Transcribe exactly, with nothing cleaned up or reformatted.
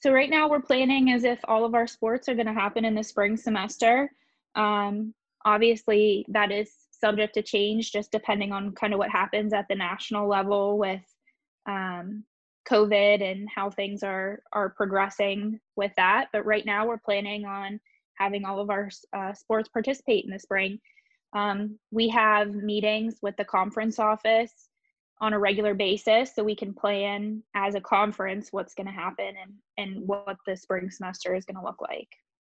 So right now we're planning as if all of our sports are going to happen in the spring semester. Um, Obviously, that is subject to change just depending on kind of what happens at the national level with um, COVID and how things are are progressing with that. But right now we're planning on having all of our uh, sports participate in the spring. Um, we have meetings with the conference office on a regular basis so we can plan as a conference what's going to happen and and what the spring semester is going to look like.